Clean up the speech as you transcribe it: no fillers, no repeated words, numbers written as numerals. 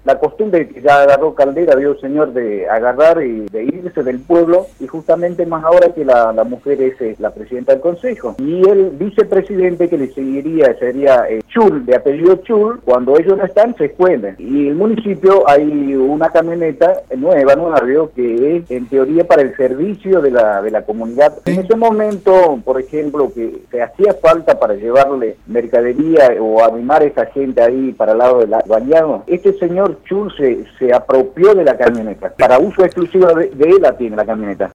la costumbre que ya agarró Caldera, vio señor, de agarrar y de irse del pueblo, y justamente más ahora que la mujer es la presidenta del consejo. Y el vicepresidente que le seguiría sería Chul, de apellido Chul. Cuando ellos no están, se escuenden. Y el municipio hay una camioneta nueva, vio, que es en teoría para el servicio de la comunidad. En ese momento, por ejemplo, que se hacía falta para llevarle mercadería o animar a esa gente ahí para el lado de la Bañado, este señor Chul se apropió de la camioneta. Para uso exclusivo de él la tiene la camioneta.